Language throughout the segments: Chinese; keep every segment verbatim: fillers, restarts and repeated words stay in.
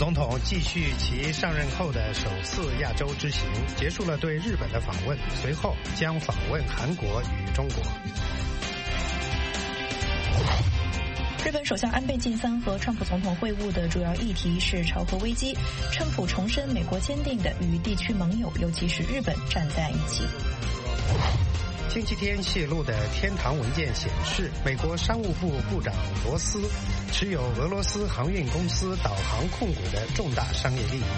总统继续其上任后的首次亚洲之行，结束了对日本的访问，随后将访问韩国与中国。 日本首相安倍晋三和川普总统会晤的主要议题是朝核危机。川普重申美国坚定的与地区盟友，尤其是日本站在一起。 星期天泄露的天堂文件显示，美国商务部部长罗斯持有俄罗斯航运公司导航控股的重大商业利益。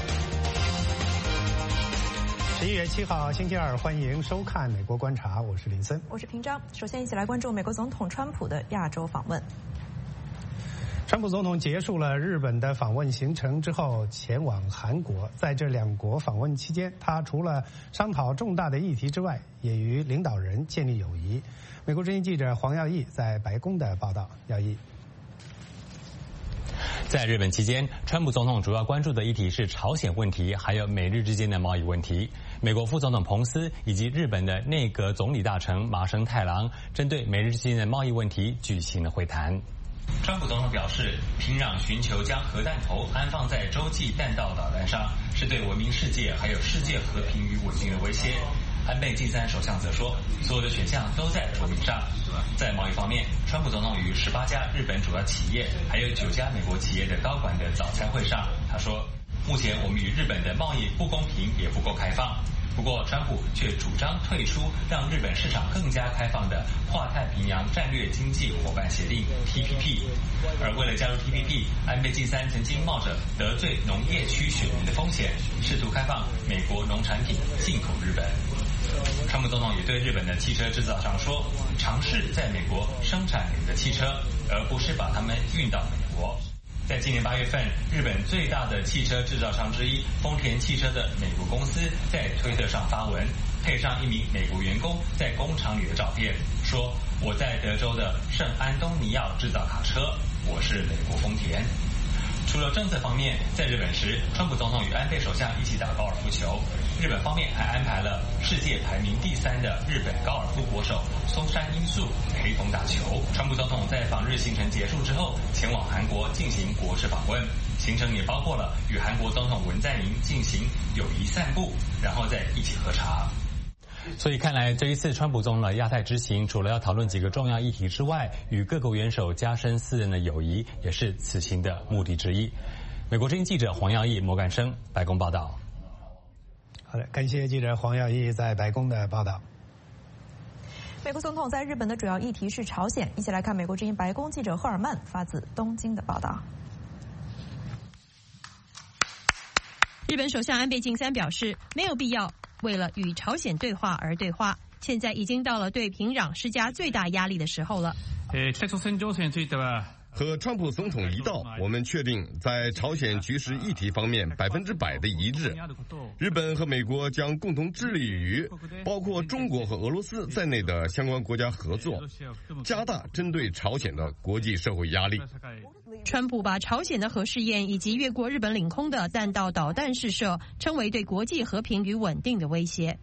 十一月七号星期二，欢迎收看《美国观察》，我是林森， 我是平章。首先一起来关注美国总统川普的亚洲访问。 川普总统结束了日本的访问行程之后，前往韩国。在这两国访问期间，他除了商讨重大的议题之外，也与领导人建立友谊。美国之音记者黄耀义在白宫的报道。耀义。 在日本期间，川普总统主要关注的议题是朝鲜问题，还有美日之间的贸易问题。美国副总统彭斯以及日本的内阁总理大臣麻生太郎针对美日之间的贸易问题举行了会谈。川普总统表示，平壤寻求将核弹头安放在洲际弹道导弹上，是对文明世界还有世界和平与稳定的威胁。安倍晋三首相则说，所有的选项都在桌面上。在贸易方面，川普总统与十八家日本主要企业还有九家美国企业的高管的早餐会上，他说，目前我们与日本的贸易不公平也不够开放。不过，川普却主张退出让日本市场更加开放的跨太平洋战略经济伙伴协定 T P P。而为了加入 T P P， 安倍晋三曾经冒着得罪农业区选民的风险，试图开放美国农产品进口日本。川普总统也对日本的汽车制造商说，尝试在美国生产你的汽车，而不是把它们运到美国。在今年八月份，日本最大的汽车制造商之一丰田汽车的美国公司在推特上发文，配上一名美国员工在工厂里的照片，说我在德州的圣安东尼奥制造卡车，我是美国丰田。除了政策方面，在日本时，川普总统与安倍首相一起打高尔夫球。日本方面还安排了世界排名第三的日本高尔夫国手松山英树陪同打球。川普总统在访日行程结束之后，前往韩国进行国事访问，行程也包括了与韩国总统文在寅进行友谊散步，然后再一起喝茶。所以看来，这一次川普总统的亚太之行，除了要讨论几个重要议题之外，与各国元首加深私人的友谊，也是此行的目的之一。美国之音记者黄耀义、摩干生，白宫报道。 好的，感谢记者黄耀义在白宫的报道。 美国总统在日本的主要议题是朝鲜，一起来看美国之音白宫记者赫尔曼发自东京的报道。 日本首相安倍晋三表示，没有必要为了与朝鲜对话而对话，现在已经到了对平壤施加最大压力的时候了。 北朝鮮情勢については和川普总统一道，我们确定在朝鲜局势议题方面百分之百的一致。日本和美国将共同致力于包括中国和俄罗斯在内的相关国家合作，加大针对朝鲜的国际社会压力。 川普把朝鲜的核试验以及越过日本领空的弹道导弹试射称为对国际和平与稳定的威胁。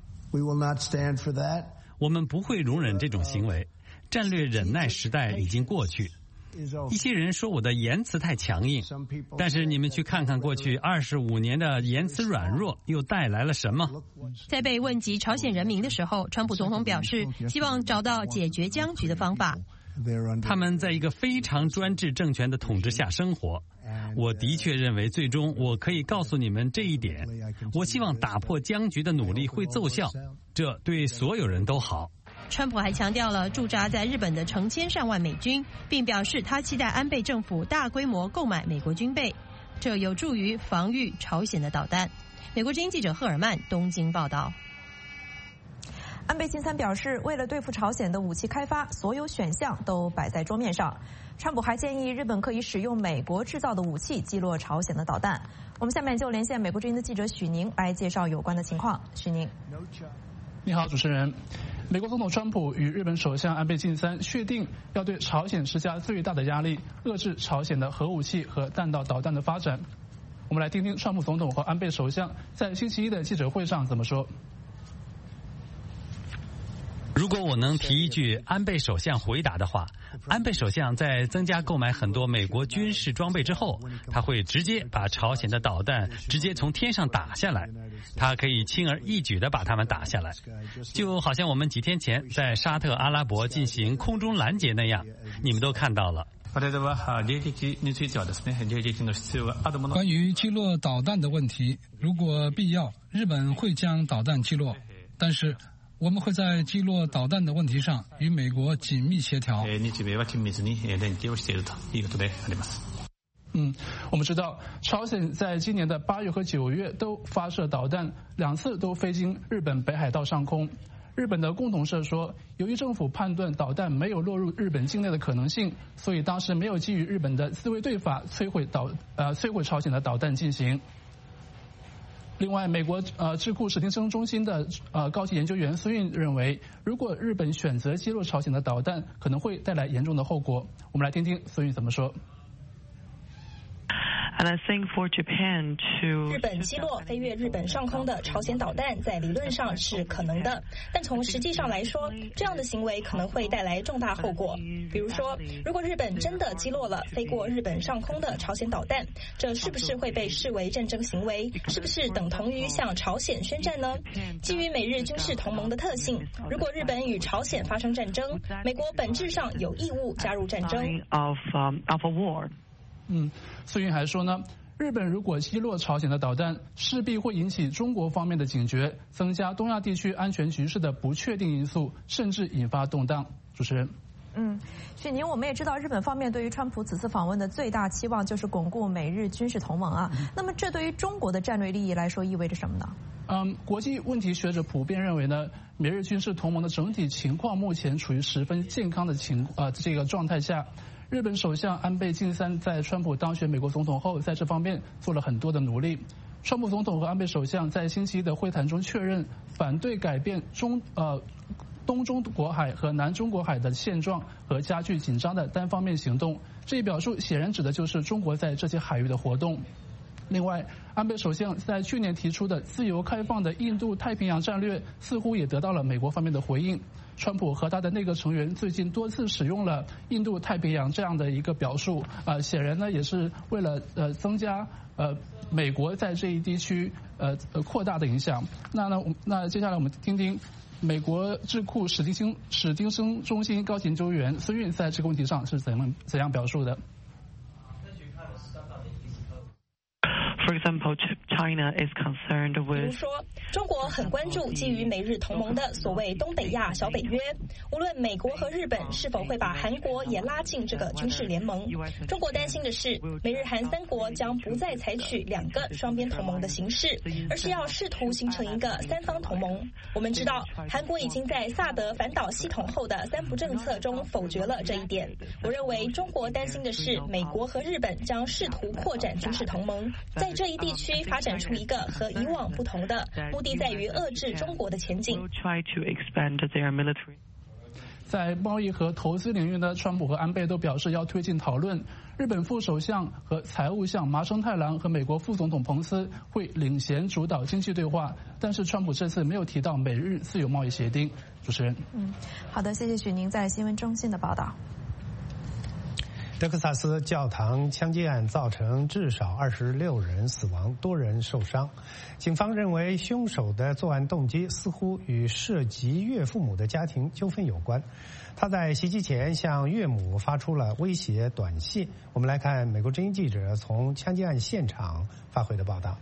我们不会容忍这种行为，战略忍耐时代已经过去。一些人说我的言辞太强硬，但是你们去看看过去二十五年的言辞软弱又带来了什么？ 在被问及朝鲜人民的时候，川普总统表示希望找到解决僵局的方法。 他们在一个非常专制政权的统治下生活。我的确认为最终我可以告诉你们这一点。我希望打破僵局的努力会奏效，这对所有人都好。 川普还强调了驻扎在日本的成千上万美军，并表示他期待安倍政府大规模购买美国军备，这有助于防御朝鲜的导弹。美国之音记者赫尔曼东京报道。 安倍晋三表示，为了对付朝鲜的武器开发，所有选项都摆在桌面上。川普还建议日本可以使用美国制造的武器击落朝鲜的导弹。我们下面就连线美国之音的记者许宁来介绍有关的情况。许宁， 你好，主持人。美国总统川普与日本首相安倍晋三确定要对朝鲜施加最大的压力，遏制朝鲜的核武器和弹道导弹的发展。我们来听听川普总统和安倍首相在星期一的记者会上怎么说。 如如果我能提一句安倍首相回答的话，安倍首相在增加购买很多美国军事装备之后，他会直接把朝鲜的导弹直接从天上打下来，他可以轻而易举地把它们打下来，就好像我们几天前在沙特阿拉伯进行空中拦截那样，你们都看到了。 关于击落导弹的问题，如果必要，日本会将导弹击落，但是我们会在击落导弹的问题上与美国紧密协调。 嗯，我们知道，朝鲜在今年的八月和九月都发射导弹，两次都飞经日本北海道上空。日本的共同社说，由于政府判断导弹没有落入日本境内的可能性，所以当时没有基于日本的自卫队法摧毁导呃摧毁朝鲜的导弹进行。另外，美国呃智库史汀生中心的呃高级研究员孙运认为，如果日本选择击落朝鲜的导弹，可能会带来严重的后果。我们来听听孙运怎么说。 日本击落飞越日本上空的朝鲜导弹，在理论上是可能的，但从实际上来说，这样的行为可能会带来重大后果。比如说，如果日本真的击落了飞过日本上空的朝鲜导弹，这是不是会被视为战争行为？是不是等同于向朝鲜宣战呢？基于美日军事同盟的特性，如果日本与朝鲜发生战争，美国本质上有义务加入战争。 嗯，孙运还说呢，日本如果击落朝鲜的导弹，势必会引起中国方面的警觉，增加东亚地区安全局势的不确定因素，甚至引发动荡。主持人。 嗯，许宁，我们也知道日本方面对于川普此次访问的最大期望就是巩固美日军事同盟啊。那么这对于中国的战略利益来说意味着什么呢？ 嗯，国际问题学者普遍认为呢，美日军事同盟的整体情况目前处于十分健康的情呃这个状态下。日本首相安倍晋三在川普当选美国总统后，在这方面做了很多的努力。川普总统和安倍首相在星期一的会谈中确认，反对改变中呃东中国海和南中国海的现状和加剧紧张的单方面行动。这一表述显然指的就是中国在这些海域的活动。另外，安倍首相在去年提出的自由开放的印度太平洋战略，似乎也得到了美国方面的回应。川普和他的内阁成员最近多次使用了印度太平洋这样的一个表述，呃，显然呢也是为了呃增加呃美国在这一地区呃呃扩大的影响。那呢，那接下来我们听听美国智库史汀史汀生中心高级研究员孙运在这个问题上是怎样怎样表述的。 比如说，中国很关注基于美日同盟的所谓东北亚小北约，无论美国和日本是否会把韩国也拉进这个军事联盟。中国担心的是，美日韩三国将不再采取两个双边同盟的形式，而是要试图形成一个三方同盟。我们知道，韩国已经在萨德反导系统后的三不政策中否决了这一点。我认为中国担心的是，美国和日本将试图扩展军事同盟，在这一地区发展出一个和以往不同的，目的在于遏制中国的前进。 在贸易和投资领域呢，川普和安倍都表示要推进讨论。日本副首相和财务相麻生太郎和美国副总统彭斯会领衔主导经济对话，但是川普这次没有提到美日自由贸易协定。主持人， 嗯，好的，谢谢许宁在新闻中心的报道。 德克萨斯教堂枪击案造成至少二十六人死亡，多人受伤。警方认为凶手的作案动机似乎与涉及岳父母的家庭纠纷有关。他在袭击前向岳母发出了威胁短信。我们来看美国之音记者从枪击案现场发回的报道。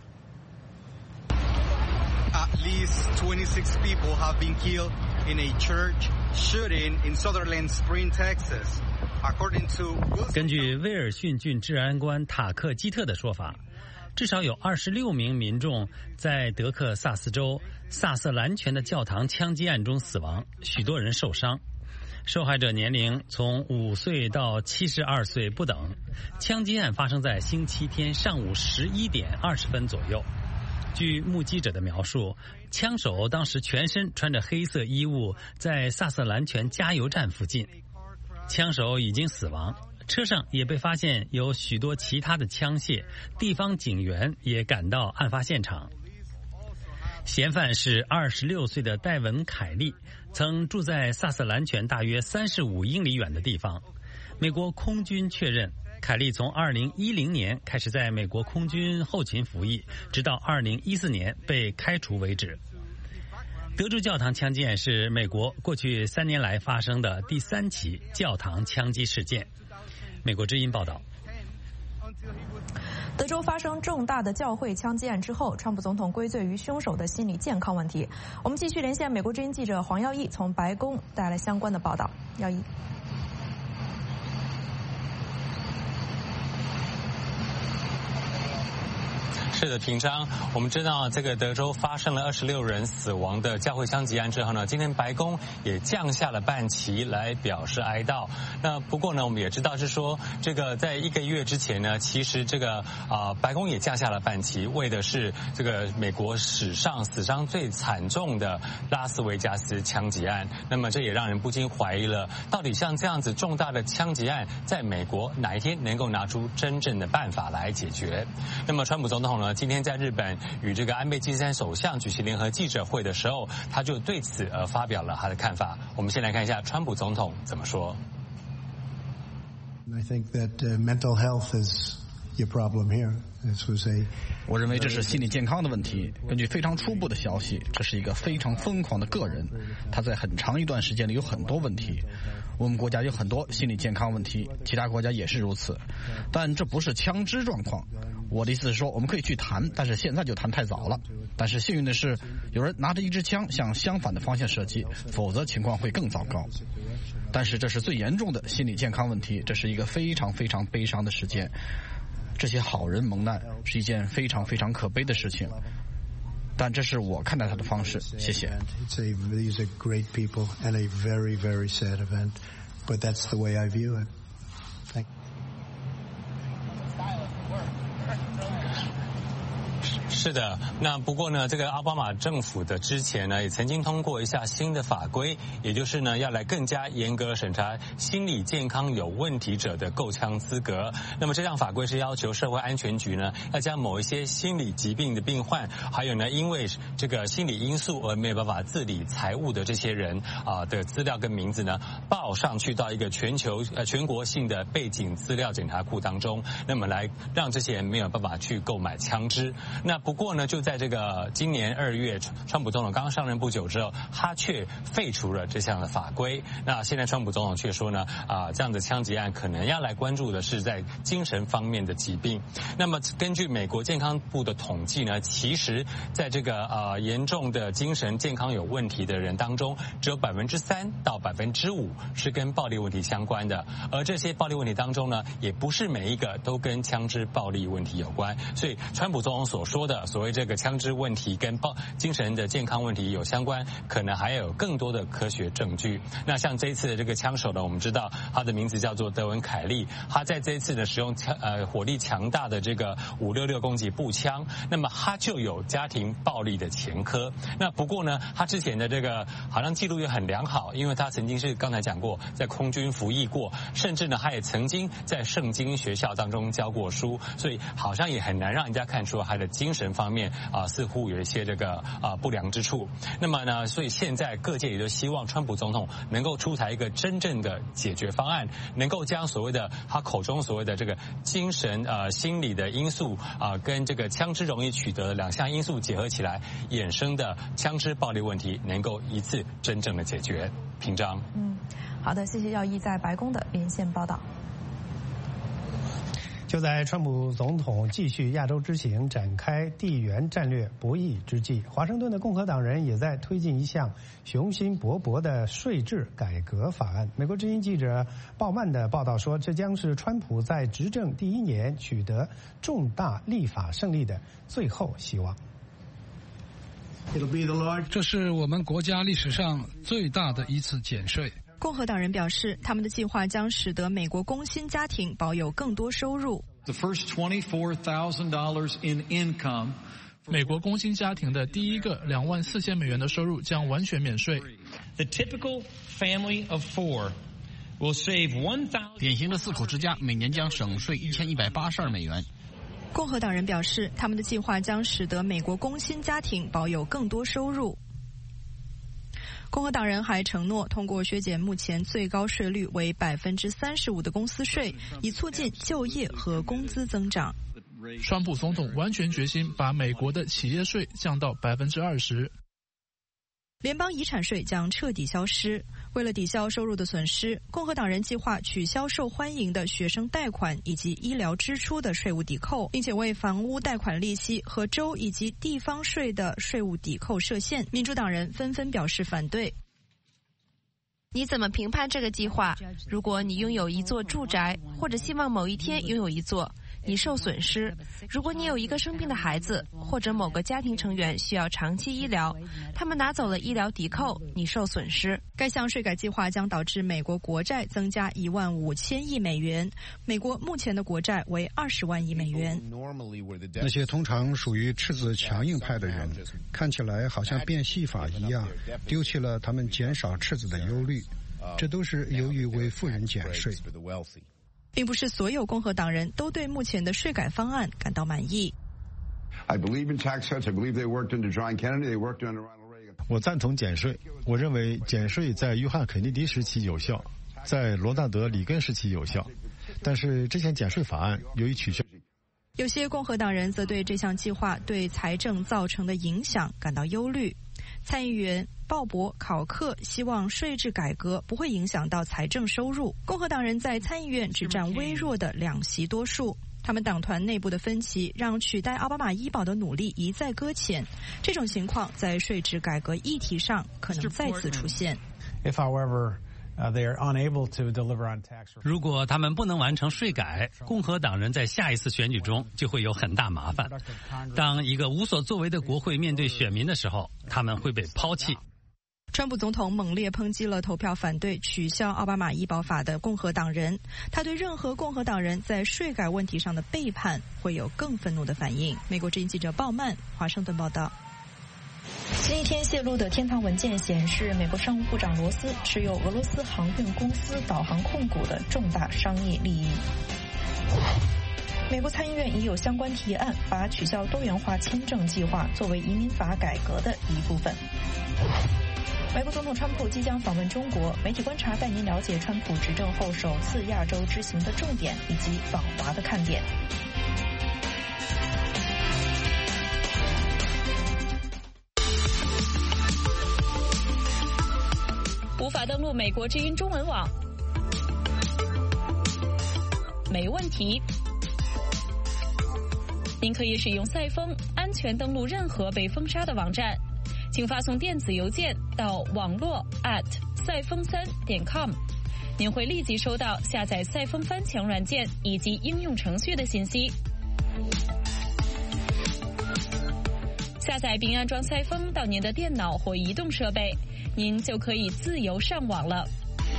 At least twenty-six people have been killed in a church shooting in Sutherland Springs, Texas. 根据威尔逊郡治安官塔克基特的说法，至少有二十六名民众在德克萨斯州萨瑟兰泉的教堂枪击案中死亡，许多人受伤。受害者年龄从五岁到七十二岁不等。枪击案发生在星期天上午十一点二十分左右。据目击者的描述，枪手当时全身穿着黑色衣物，在萨瑟兰泉加油站附近。枪手已经死亡，车上也被发现有许多其他的枪械，地方警员也赶到案发现场。 嫌犯是二十六岁的戴文·凯利，曾住在萨瑟兰泉大约三十五英里远的地方。美国空军确认，凯利从二零一零年开始在美国空军后勤服役，直到二零一四年被开除为止。德州教堂枪击案是美国过去三年来发生的第三起教堂枪击事件。美国之音报道。 德州发生重大的教会枪击案之后，川普总统归罪于凶手的心理健康问题。我们继续连线美国之音记者黄耀义，从白宫带来相关的报道。耀义。 是的，平章，我们知道这个德州发生了二十六人死亡的教会枪击案之后呢，今天白宫也降下了半旗来表示哀悼。那不过呢，我们也知道是说，这个在一个月之前呢，其实这个啊、呃、白宫也降下了半旗，为的是这个美国史上死伤最惨重的拉斯维加斯枪击案。那么这也让人不禁怀疑了，到底像这样子重大的枪击案，在美国哪一天能够拿出真正的办法来解决？那么川普总统呢？今天在日本与这个安倍晋三首相举行联合记者会的时候，他就对此而发表了他的看法。我们先来看一下川普总统怎么说。 I think that uh, mental health is your problem here. This was a 我认为这是心理健康的问题。根据非常初步的消息，这是一个非常疯狂的个人，他在很长一段时间里有很多问题。我们国家有很多心理健康问题，其他国家也是如此，但这不是枪支状况。我的意思是说，我们可以去谈，但是现在就谈太早了。但是幸运的是，有人拿着一支枪向相反的方向射击，否则情况会更糟糕。但是这是最严重的心理健康问题，这是一个非常非常悲伤的事件。这些好人蒙难是一件非常非常可悲的事情，但这是我看待它的方式。谢谢。 These are great people and a very very sad event, but that's the way I view it. Thank you. 是的，那不过呢，这个奥巴马政府的之前呢，也曾经通过一下新的法规，也就是呢，要来更加严格审查心理健康有问题者的购枪资格。那么这项法规是要求社会安全局呢，要将某一些心理疾病的病患，还有呢，因为这个心理因素而没有办法自理财务的这些人啊的资料跟名字呢，报上去到一个全球呃全国性的背景资料检查库当中，那么来让这些人没有办法去购买枪支。那不过呢，就在这个今年二月，川普总统刚上任不久之后，他却废除了这项的法规。那现在川普总统却说呢，啊、呃，这样的枪击案可能要来关注的是在精神方面的疾病。那么根据美国健康部的统计呢，其实在这个呃严重的精神健康有问题的人当中，只有百分之三到百分之五是跟暴力问题相关的，而这些暴力问题当中呢，也不是每一个都跟枪支暴力问题有关。所以川普总统所说的所谓这个枪支问题跟暴精神的健康问题有相关，可能还有更多的科学证据。那像这一次的这个枪手呢，我们知道他的名字叫做德文·凯利，他在这一次的使用枪呃火力强大的这个五六六攻击步枪，那么他就有家庭暴力的前科。那不过呢，他之前的这个好像记录也很良好，因为他曾经是刚才讲过在空军服役过，甚至呢他也曾经在圣经学校当中教过书，所以好像也很难让人家看出他的精神方面啊、呃、似乎有一些这个啊、呃、不良之处。那么呢，所以现在各界也都希望川普总统能够出台一个真正的解决方案，能够将所谓的他口中所谓的这个精神呃心理的因素啊、呃、跟这个枪支容易取得的两项因素结合起来，衍生的枪支暴力问题能够一次真正的解决。平章。 嗯，好的，谢谢耀一在白宫的连线报道。 就在川普总统继续亚洲之行、展开地缘战略博弈之际，华盛顿的共和党人也在推进一项雄心勃勃的税制改革法案。美国之音记者鲍曼的报道说，这将是川普在执政第一年取得重大立法胜利的最后希望。 这是我们国家历史上最大的一次减税。 共和党人表示，他们的计划将使得美国工薪家庭保有更多收入。 The first twenty-four thousand dollars in income. 美国工薪家庭的第一个两万四千美元的收入将完全免税。 The typical family of four will save one thousand. 典型的四口之家每年将省税一千一百八十二美元。 共和党人表示，他们的计划将使得美国工薪家庭保有更多收入。共和党人还承诺通过削减目前最高税率为百分之三十五的公司税，以促进就业和工资增长。 川普总统完全决心把美国的企业税降到百分之二十。 联邦遗产税将彻底消失。为了抵消收入的损失，共和党人计划取消受欢迎的学生贷款以及医疗支出的税务抵扣，并且为房屋贷款利息和州以及地方税的税务抵扣设限。民主党人纷纷表示反对。 你怎么评判这个计划？如果你拥有一座住宅，或者希望某一天拥有一座，你受损失；如果你有一个生病的孩子，或者某个家庭成员需要长期医疗，他们拿走了医疗抵扣，你受损失。 该项税改计划将导致美国国债增加一万五千亿美元，美国目前的国债为二十万亿美元。 那些通常属于赤子强硬派的人，看起来好像变戏法一样，丢弃了他们减少赤子的忧虑，这都是由于为富人减税。 并不是所有共和党人都对目前的税改方案感到满意。 我赞同减税，我认为减税在约翰肯尼迪时期有效，在罗纳德里根时期有效，但是这项减税法案由于取消。 有些共和党人则对这项计划对财政造成的影响感到忧虑。参议员鲍勃·考克希望税制改革不会影响到财政收入。共和党人在参议院只占微弱的两席多数，他们党团内部的分歧让取代奥巴马医保的努力一再搁浅。这种情况在税制改革议题上可能再次出现。 If, however, Uh, they are unable to deliver on tax reform. 如果他们不能完成税改，共和党人在下一次选举中就会有很大麻烦。当一个无所作为的国会面对选民的时候，他们会被抛弃。 川普总统猛烈抨击了投票反对取消奥巴马医保法的共和党人，他对任何共和党人在税改问题上的背叛会有更愤怒的反应。美国之音记者鲍曼华盛顿报道。 前一天泄露的天堂文件显示，美国商务部长罗斯持有俄罗斯航运公司导航控股的重大商业利益。美国参议院已有相关提案，把取消多元化签证计划作为移民法改革的一部分。美国总统川普即将访问中国，媒体观察带您了解川普执政后首次亚洲之行的重点以及访华的看点。 无法登录美国之音中文网，没问题。您可以使用赛风安全登录任何被封杀的网站，请发送电子邮件到网络 at 赛风三点 com， 您会立即收到下载赛风翻墙软件以及应用程序的信息。下载并安装赛风到您的电脑或移动设备，您就可以自由上网了。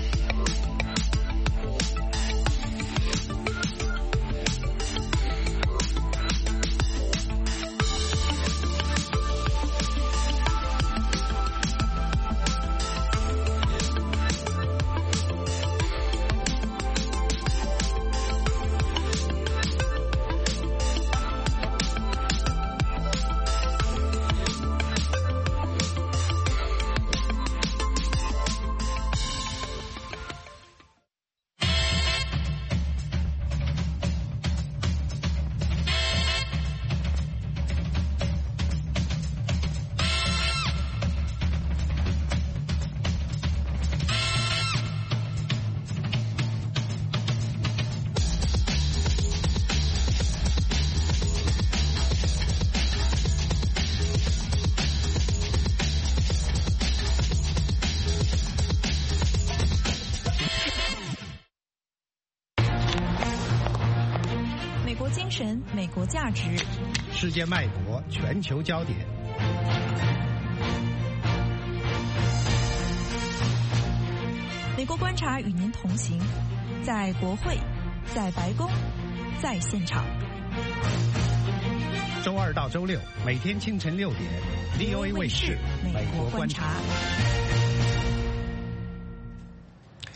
美国价值， 世界脉搏，全球焦点。 美国观察与您同行，在国会，在白宫，在现场。 周二到周六，每天清晨六点 ，V O A 卫视《美国观察》。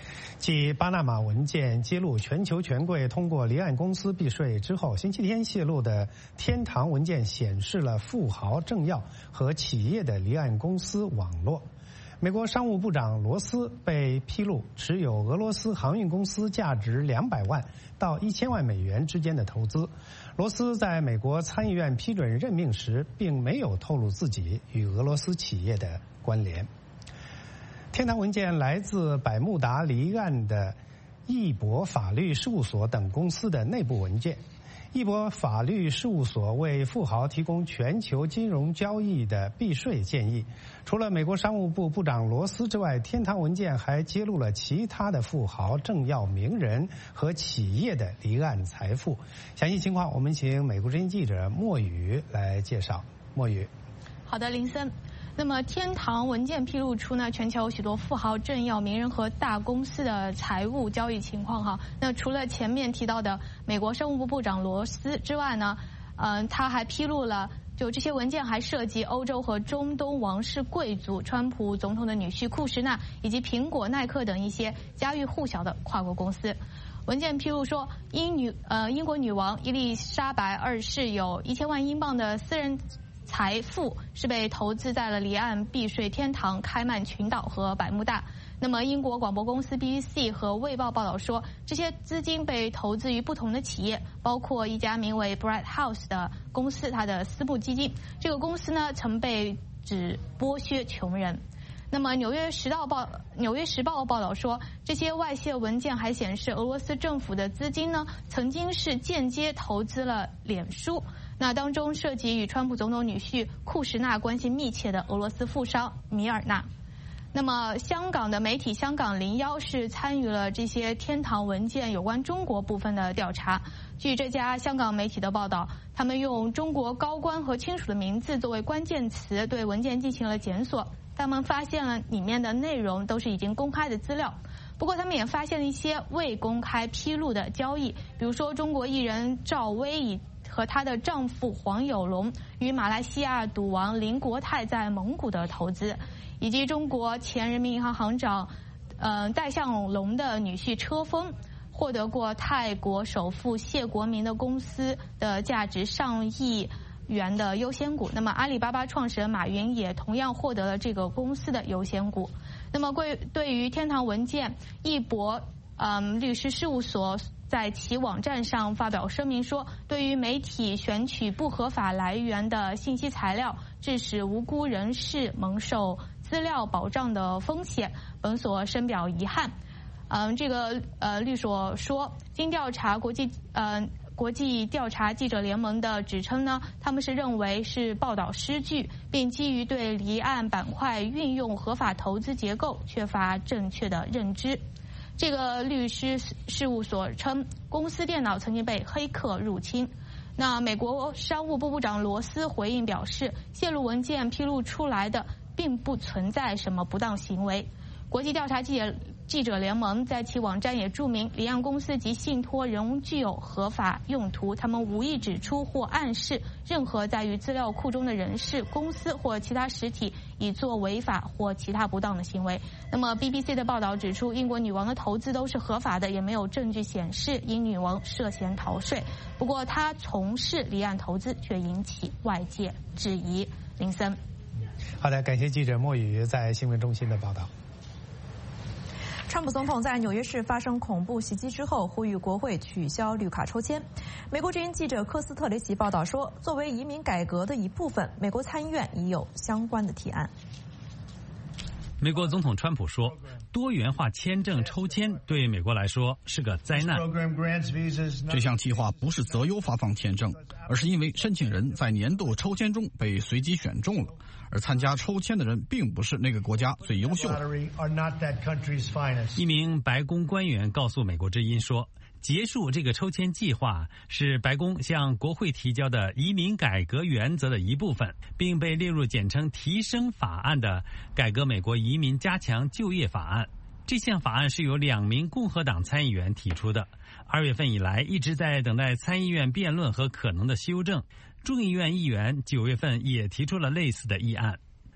继巴拿马文件揭露全球权贵通过离岸公司避税之后，星期天泄露的天堂文件显示了富豪政要和企业的离岸公司网络。美国商务部长罗斯被披露持有俄罗斯航运公司价值两百万到一千万美元之间的投资。罗斯在美国参议院批准任命时，并没有透露自己与俄罗斯企业的关联。天堂文件来自百慕达离岸的易博法律事务所等公司的内部文件。易博法律事务所为富豪提供全球金融交易的避税建议。除了美国商务部部长罗斯之外，天堂文件还揭露了其他的富豪、政要、名人和企业的离岸财富。详细情况，我们请美国之音记者莫宇来介绍。莫宇， 好的，林森。那么，天堂文件披露出呢，全球许多富豪、政要、名人和大公司的财务交易情况哈。那除了前面提到的美国商务部部长罗斯之外呢，嗯、呃，他还披露了，就这些文件还涉及欧洲和中东王室贵族、川普总统的女婿库什纳以及苹果、耐克等一些家喻户晓的跨国公司。文件披露说，英女呃英国女王伊丽莎白二世有一千万英镑的私人财富是被投资在了离岸避税天堂开曼群岛和百慕大。那么，英国广播公司 B B C 和卫报报道说，这些资金被投资于不同的企业，包括一家名为 Bright House 的公司，它的私募基金。这个公司呢，曾被指剥削穷人。那么，《纽约时报》报《纽约时报》报道说，这些外泄文件还显示，俄罗斯政府的资金呢，曾经是间接投资了脸书。那当中涉及与川普总统女婿库什纳关系密切的俄罗斯富商米尔纳。那么，香港的媒体香港零幺是参与了这些天堂文件有关中国部分的调查。据这家香港媒体的报道，他们用中国高官和亲属的名字作为关键词，对文件进行了检索。他们发现了里面的内容都是已经公开的资料，不过他们也发现了一些未公开披露的交易，比如说中国艺人赵薇以和她的丈夫黄有龙与马来西亚赌王林国泰在蒙古的投资，以及中国前人民银行行长呃戴相龙的女婿车峰获得过泰国首富谢国民的公司的价值上亿元的优先股。那么阿里巴巴创始人马云也同样获得了这个公司的优先股。那么对对于天堂文件，易博嗯律师事务所在其网站上发表声明说，对于媒体选取不合法来源的信息材料，致使无辜人士蒙受资料保障的风险，本所深表遗憾。嗯，这个呃律所说，经调查，国际呃国际调查记者联盟的指称呢，他们是认为是报道失据，并基于对离岸板块运用合法投资结构缺乏正确的认知。这个律师事务所称，公司电脑曾经被黑客入侵。那美国商务部部长罗斯回应表示，泄露文件披露出来的并不存在什么不当行为。国际调查记者记者联盟在其网站也注明，离岸公司及信托仍具有合法用途，他们无意指出或暗示任何在于资料库中的人士、公司或其他实体以做违法或其他不当的行为。那么 B B C 的报道指出，英国女王的投资都是合法的，也没有证据显示英女王涉嫌逃税。不过她从事离岸投资却引起外界质疑。林森， 好的，感谢记者莫宇在新闻中心的报道。 川普总统在纽约市发生恐怖袭击之后，呼吁国会取消绿卡抽签。美国之音记者科斯特雷奇报道说，作为移民改革的一部分，美国参议院已有相关的提案。 美国总统川普说，多元化签证抽签对美国来说是个灾难。 这项计划不是择优发放签证，而是因为申请人在年度抽签中被随机选中了，而参加抽签的人并不是那个国家最优秀的。 一名白宫官员告诉美国之音说，结束这个抽签计划是白宫向国会提交的移民改革原则的一部分，并被列入简称提升法案的改革美国移民加强就业法案。这项法案是由两名共和党参议员提出的，二月份以来一直在等待参议院辩论和可能的修正。众议院议员九月份也提出了类似的议案。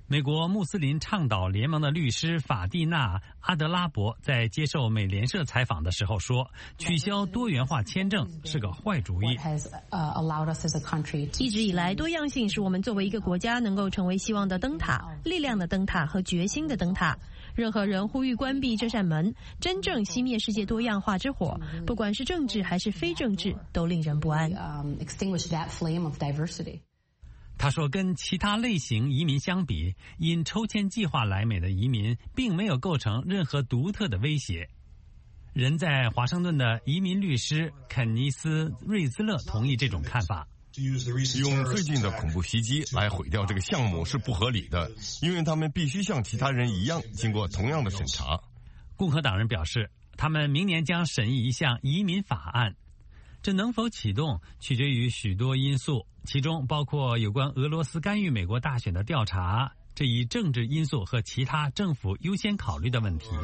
美国穆斯林倡导联盟的律师法蒂娜·阿德拉伯在接受美联社采访的时候说，取消多元化签证是个坏主意。 一直以来，多样性使我们作为一个国家能够成为希望的灯塔、力量的灯塔和决心的灯塔。任何人呼吁关闭这扇门，真正熄灭世界多样化之火，不管是政治还是非政治，都令人不安。 他说，跟其他类型移民相比，因抽签计划来美的移民并没有构成任何独特的威胁。人在华盛顿的移民律师肯尼斯·瑞兹勒同意这种看法。 用最近的恐怖袭击来毁掉这个项目是不合理的，因为他们必须像其他人一样经过同样的审查。 共和党人表示，他们明年将审议一项移民法案，这能否启动取决于许多因素，其中包括有关俄罗斯干预美国大选的调查，这一政治因素和其他政府优先考虑的问题。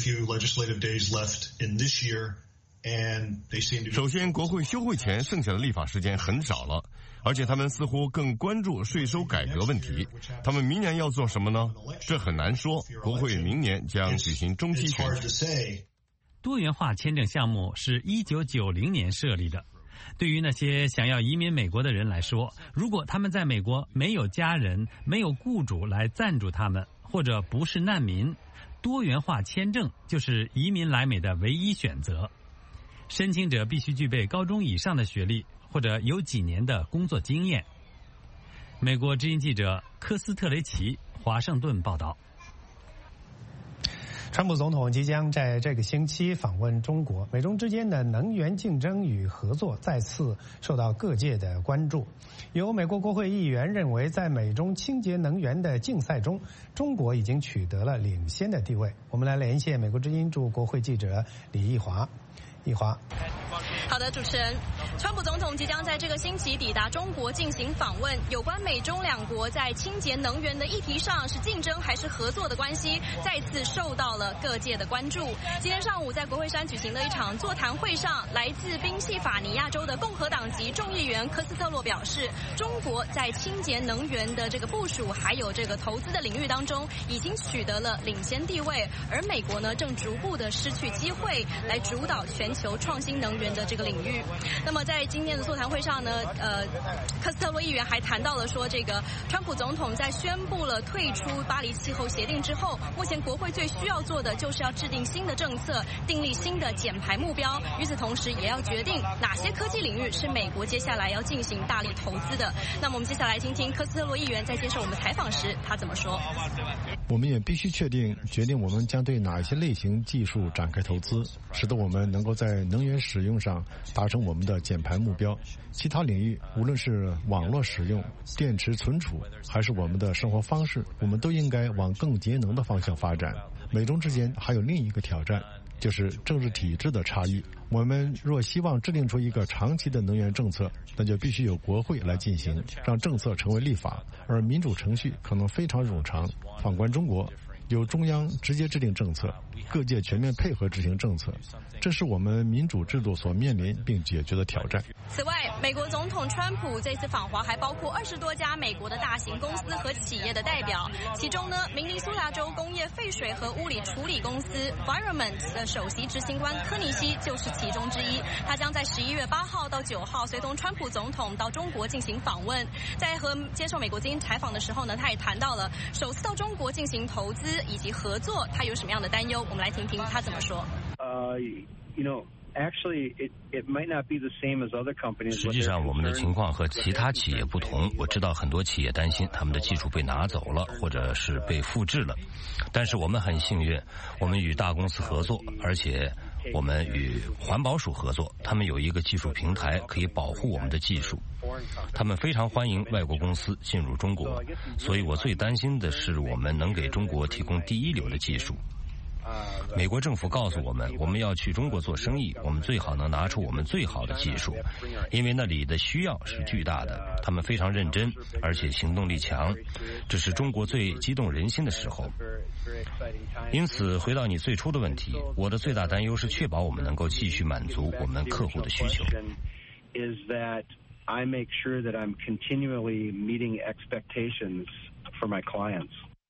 首先，国会休会前剩下的立法时间很少了，而且他们似乎更关注税收改革问题。他们明年要做什么呢？这很难说。国会明年将举行中期选举。 多元化签证项目是一九九零年设立的。对于那些想要移民美国的人来说，如果他们在美国没有家人、没有雇主来赞助他们，或者不是难民，多元化签证就是移民来美的唯一选择。申请者必须具备高中以上的学历，或者有几年的工作经验。美国之音记者科斯特雷奇，华盛顿报道。 川普总统即将在这个星期访问中国，美中之间的能源竞争与合作再次受到各界的关注。有美国国会议员认为，在美中清洁能源的竞赛中，中国已经取得了领先的地位。我们来连线美国之音驻国会记者李义华。义华， 好的，主持人，川普总统即将在这个星期抵达中国进行访问。有关美中两国在清洁能源的议题上是竞争还是合作的关系，再次受到了各界的关注。今天上午在国会山举行的一场座谈会上，来自宾夕法尼亚州的共和党籍众议员科斯特洛表示，中国在清洁能源的这个部署还有这个投资的领域当中，已经取得了领先地位，而美国呢正逐步的失去机会来主导全球求创新能源的这个领域。那么在今天的座谈会上呢，呃，科斯特洛议员还谈到了说，这个川普总统在宣布了退出巴黎气候协定之后，目前国会最需要做的就是要制定新的政策，订立新的减排目标，与此同时也要决定哪些科技领域是美国接下来要进行大力投资的。那么我们接下来听听科斯特洛议员在接受我们采访时他怎么说。 我们也必须确定决定我们将对哪些类型技术展开投资，使得我们能够在能源使用上达成我们的减排目标。其他领域，无论是网络使用、电池存储，还是我们的生活方式，我们都应该往更节能的方向发展。美中之间还有另一个挑战，就是政治体制的差异。我们若希望制定出一个长期的能源政策，那就必须由国会来进行，让政策成为立法，而民主程序可能非常冗长。反观中国，由中央直接制定政策，各界全面配合执行政策，这是我们民主制度所面临并解决的挑战。 此外，美国总统川普这次访华还包括二十多家美国的大型公司和企业的代表，其中呢，明尼苏达州工业废水和物理处理公司 Environment 的首席执行官科尼西就是其中之一。他将在十一月八号到九号随同川普总统到中国进行访问。在和接受美国之音采访的时候呢，他也谈到了首次到中国进行投资以及合作，他有什么样的担忧？我们来听听他怎么说。 呃 you know Actually, it, it might not be the same as other companies. 实际上，我们的情况和其他企业不同。我知道很多企业担心他们的技术被拿走了，或者是被复制了。但是我们很幸运，我们与大公司合作，而且我们与环保署合作，他们有一个技术平台可以保护我们的技术。他们非常欢迎外国公司进入中国，所以我最担心的是我们能给中国提供第一流的技术。美国政府告诉我们，我们要去中国做生意，我们最好能拿出我们最好的技术，因为那里的需要是巨大的。他们非常认真，而且行动力强，这是中国最激动人心的时候。因此，回到你最初的问题，我的最大担忧是确保我们能够继续满足我们客户的需求。 I make sure that I'm continually meeting expectations for my clients.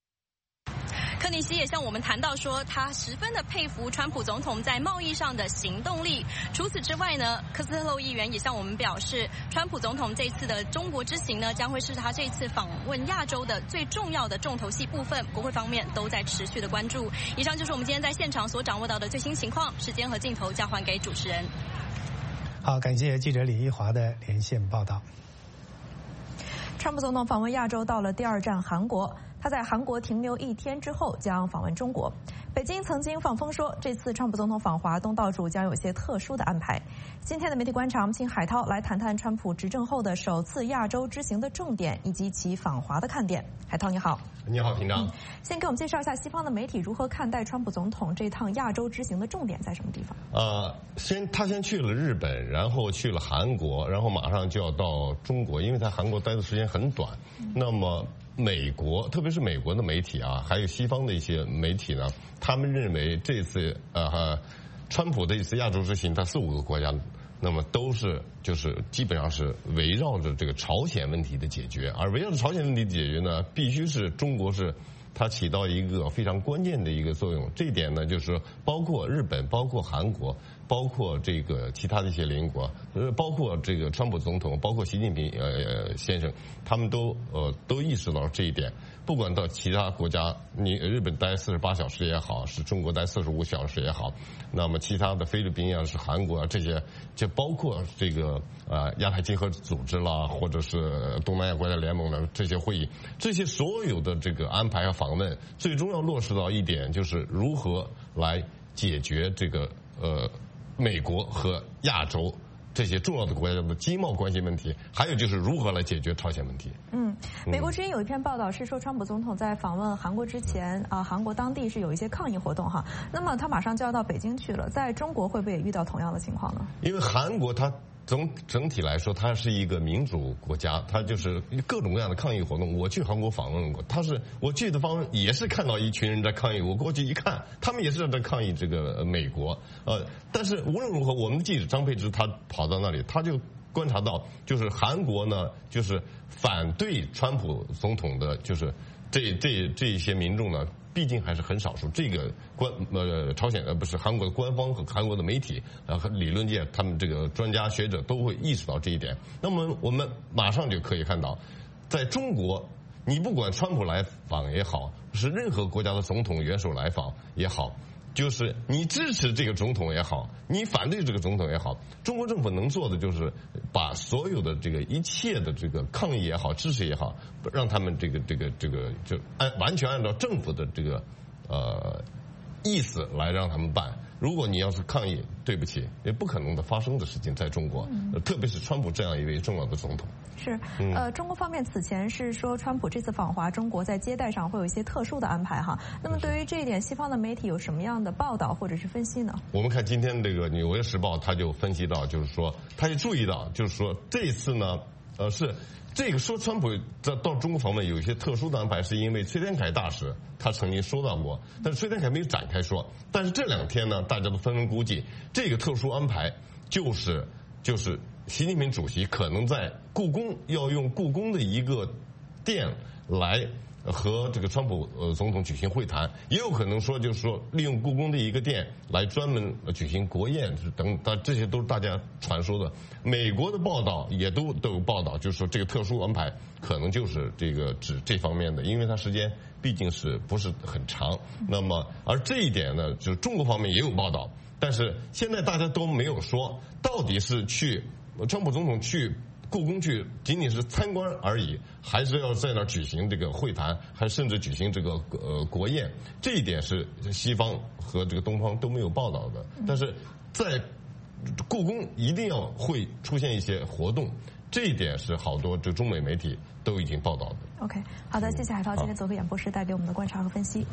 柯尼西也向我们谈到说，他十分的佩服川普总统在贸易上的行动力。除此之外呢，科斯特洛议员也向我们表示，川普总统这次的中国之行呢，将会是他这次访问亚洲的最重要的重头戏部分。国会方面都在持续的关注。以上就是我们今天在现场所掌握到的最新情况。时间和镜头交还给主持人。 好，感谢记者李一华的连线报道。 川普总统访问亚洲到了第二站韩国，他在韩国停留一天之后将访问中国。北京曾经放风说，这次川普总统访华东道主将有些特殊的安排。今天的媒体观察，我们请海涛来谈谈川普执政后的首次亚洲之行的重点以及其访华的看点。海涛你好。 你好，平章。 先给我们介绍一下西方的媒体如何看待川普总统这趟亚洲之行的重点在什么地方？ 呃，先他先去了日本，然后去了韩国，然后马上就要到中国，因为他韩国待的时间很短。嗯、那么美国，特别是美国的媒体啊，还有西方的一些媒体呢，他们认为这次呃，川普的一次亚洲之行，他四五个国家，那么都是就是基本上是围绕着这个朝鲜问题的解决，而围绕着朝鲜问题的解决呢，必须是中国是它起到一个非常关键的一个作用。这一点呢，就是包括日本、包括韩国、包括这个其他的一些邻国，呃，包括这个川普总统、包括习近平呃先生，他们都呃都意识到这一点。不管到其他国家，你日本待四十八小时也好，是中国待四十五小时也好，那么其他的菲律宾啊、是韩国啊这些，就包括这个呃亚太经合组织啦，或者是东南亚国家联盟的这些会议，这些所有的这个安排和访问，最终要落实到一点，就是如何来解决这个呃美国和亚洲这些重要的国家的经贸关系问题，还有就是如何来解决朝鲜问题。 嗯，美国之音有一篇报道是说，川普总统在访问韩国之前啊，韩国当地是有一些抗议活动哈。那么他马上就要到北京去了，在中国会不会也遇到同样的情况呢？ 因为韩国它总整体来说，它是一个民主国家，它就是各种各样的抗议活动。我去韩国访问过，他是我去的方也是看到一群人在抗议，我过去一看，他们也是在抗议这个美国。呃，但是无论如何，我们的记者张佩芝他跑到那里，他就观察到，就是韩国呢，就是反对川普总统的，就是这这这一些民众呢。毕竟还是很少数，这个官呃朝鲜呃不是韩国的官方和韩国的媒体呃和理论界，他们这个专家学者都会意识到这一点。那么我们马上就可以看到，在中国，你不管川普来访也好，是任何国家的总统元首来访也好，就是你支持这个总统也好，你反对这个总统也好，中国政府能做的就是把所有的这个一切的这个抗议也好、支持也好，让他们这个这个这个就按完全按照政府的这个呃意思来让他们办。如果你要是抗议，对不起，也不可能的发生的事情，在中国，嗯、特别是川普这样一位重要的总统。 是，呃，中国方面此前是说，川普这次访华中国在接待上会有一些特殊的安排哈。那么对于这一点，西方的媒体有什么样的报道或者是分析呢？ 我们看今天这个《纽约时报》，他就分析到，就是说，他就注意到，就是说这次呢，呃，是。这个说川普到到中国访问有一些特殊的安排，是因为崔天凯大使他曾经说到过，但是崔天凯没有展开说。但是这两天呢，大家都纷纷估计，这个特殊安排就是就是习近平主席可能在故宫要用故宫的一个店来和这个川普呃总统举行会谈，也有可能说就是说利用故宫的一个店来专门举行国宴等，但这些都是大家传说的。美国的报道也都都有报道，就是说这个特殊安排可能就是这个指这方面的，因为它时间毕竟是不是很长。那么而这一点呢，就是中国方面也有报道，但是现在大家都没有说到底是去川普总统去故宫去仅仅是参观而已，还是要在那儿举行这个会谈，还甚至举行这个呃国宴，这一点是西方和这个东方都没有报道的。但是在故宫一定要会出现一些活动，这一点是好多这中美媒体都已经报道的。 OK， 好的，谢谢海涛今天做客演播室带给我们的观察和分析。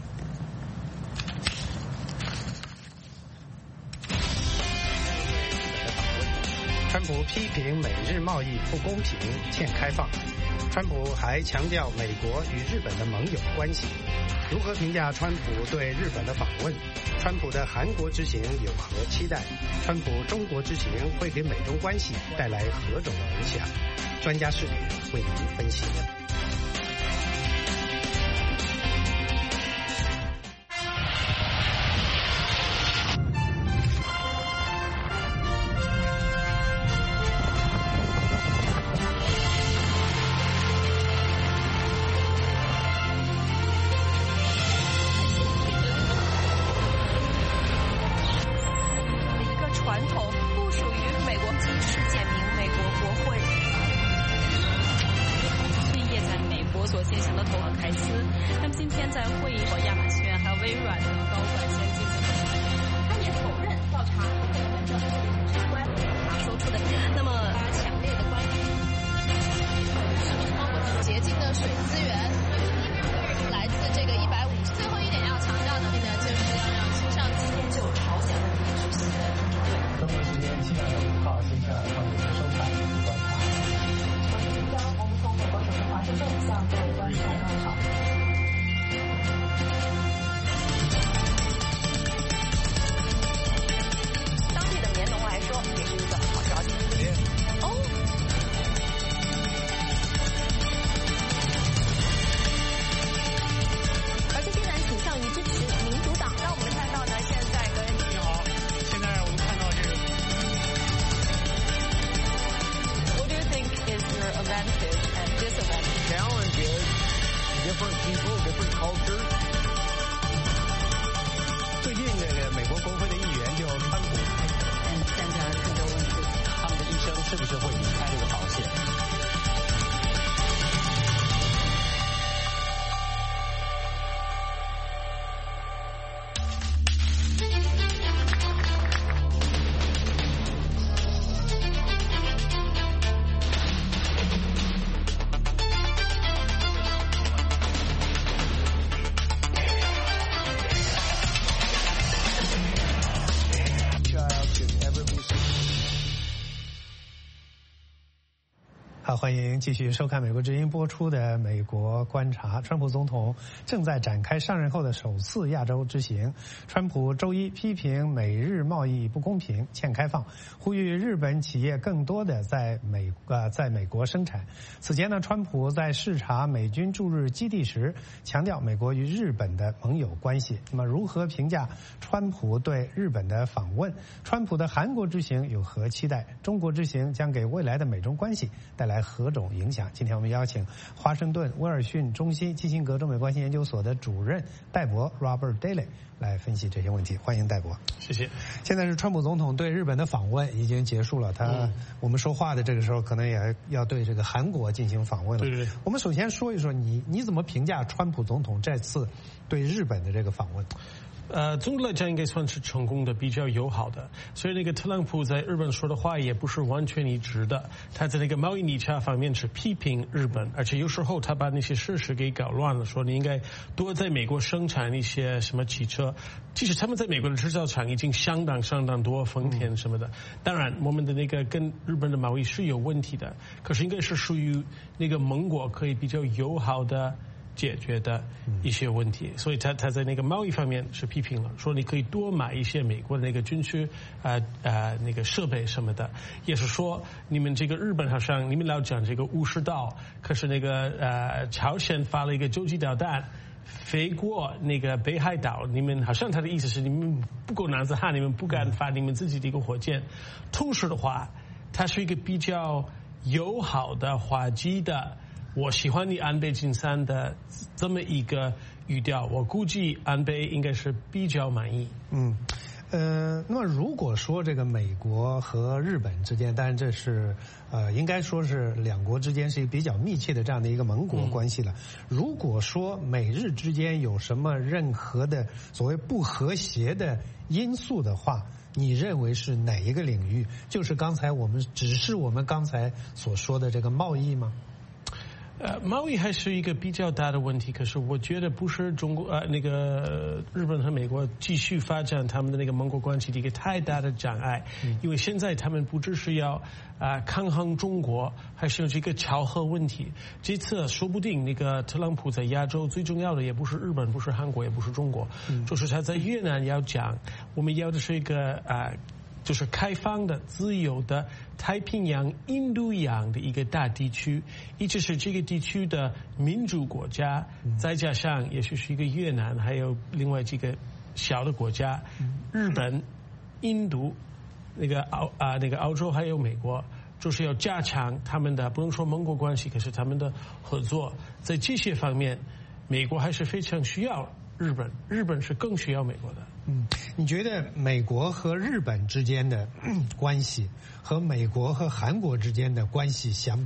川普批评美日贸易不公平、欠开放。川普还强调美国与日本的盟友关系。如何评价川普对日本的访问？川普的韩国之行有何期待？川普中国之行会给美中关系带来何种影响？专家视点为您分析。 所进行了投和开司。那么今天在会议和亚马逊还有微软的高管先进行了，他也否认调查和本证相关。他说出的，那么他强烈的关注洁净的水资源，来自这个一百五十。最后一点要强调的呢，就是要让新上机就朝鲜问题执行。 中国时间七月五号星期二，欢迎收看观察。我是张，我们从美国首都华盛顿向各位观众问好。 当地的棉农来说，也是一个好消息。哦。而且竟然倾向于支持民主党，让我们看到呢，现在跟你好，现在我们看到这个。 What do you think is your advantage and disadvantage? Challenge is different people, different cultures. 最近这个美国国会的议员就川普， 嗯，现在很多问题， 他们的一生是不是会离开这个保险？ 好，欢迎继续收看美国之音播出的《美国观察》。川普总统正在展开上任后的首次亚洲之行。川普周一批评美日贸易不公平、欠开放，呼吁日本企业更多的在美呃在美国生产。此前呢，川普在视察美军驻日基地时，强调美国与日本的盟友关系。那么，如何评价川普对日本的访问？川普的韩国之行有何期待？中国之行将给未来的美中关系带来何种影响？今天我们邀请华盛顿威尔逊中心基辛格中美关系研究所的主任戴博 Robert Daly 来分析这些问题。欢迎戴博。 谢谢。 现在是川普总统对日本的访问已经结束了，他、嗯、我们说话的这个时候可能也要对这个韩国进行访问了。 对对对。 我们首先说一说你你怎么评价川普总统这次对日本的这个访问？ 呃，总的来讲应该算是成功的，比较友好的。所以那个特朗普在日本说的话也不是完全一致的。他在那个贸易逆差方面是批评日本，而且有时候他把那些事实给搞乱了，说你应该多在美国生产一些什么汽车。其实他们在美国的制造厂已经相当相当多，丰田什么的。当然，我们的那个跟日本的贸易是有问题的，可是应该是属于那个盟国可以比较友好的解决的一些问题，所以他他在那个贸易方面是批评了，说你可以多买一些美国的那个军需啊啊那个设备什么的，也是说你们这个日本好像你们老讲这个武士道，可是那个呃朝鲜发了一个洲际导弹飞过那个北海道，你们好像他的意思是你们不够男子汉，你们不敢发你们自己的一个火箭。同时的话，它是一个比较友好的滑稽的。我喜欢你安倍晋三的这么一个语调，我估计安倍应该是比较满意。 嗯，呃，那么如果说这个美国和日本之间，当然这是呃应该说是两国之间是一个比较密切的这样的一个盟国关系了。嗯、如果说美日之间有什么任何的所谓不和谐的因素的话，你认为是哪一个领域？就是刚才我们只是我们刚才所说的这个贸易吗？ 呃，贸易还是一个比较大的问题，可是我觉得不是中国呃那个日本和美国继续发展他们的那个盟国关系的一个太大的障碍，嗯、因为现在他们不只是要啊、呃、抗衡中国，还是有这个巧合问题。这次说不定那个特朗普在亚洲最重要的也不是日本，不是韩国，也不是中国，嗯、就是他在越南要讲，我们要的是一个啊。呃就是开放的、自由的太平洋、印度洋的一个大地区，一直是这个地区的民主国家，再加上也许是一个越南，还有另外几个小的国家，日本、印度、那个澳啊、那个澳洲还有美国，就是要加强他们的不能说盟国关系，可是他们的合作，在这些方面，美国还是非常需要日本，日本是更需要美国的。 嗯，你觉得美国和日本之间的关系和美国和韩国之间的关系相比，